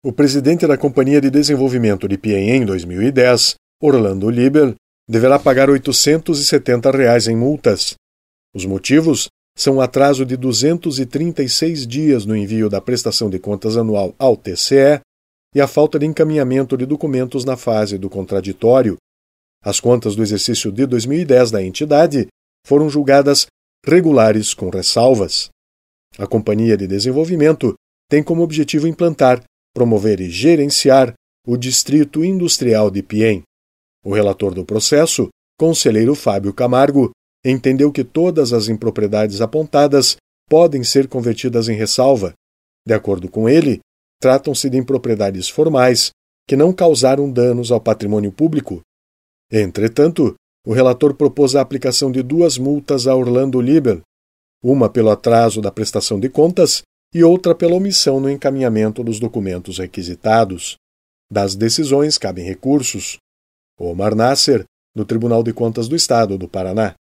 O presidente da Companhia de Desenvolvimento de Piên em 2010, Orlando Libel, deverá pagar R$ 870 em multas. Os motivos são o atraso de 236 dias no envio da prestação de contas anual ao TCE e a falta de encaminhamento de documentos na fase do contraditório. As contas do exercício de 2010 da entidade foram julgadas regulares com ressalvas. A Companhia de Desenvolvimento tem como objetivo implantar, promover e gerenciar o Distrito Industrial de Piên. O relator do processo, conselheiro Fábio Camargo, entendeu que todas as impropriedades apontadas podem ser convertidas em ressalva. De acordo com ele, tratam-se de impropriedades formais que não causaram danos ao patrimônio público. Entretanto, o relator propôs a aplicação de 2 multas a Orlando Libel, uma pelo atraso da prestação de contas e outra pela omissão no encaminhamento dos documentos requisitados. Das decisões cabem recursos. Omar Nasser, do Tribunal de Contas do Estado do Paraná.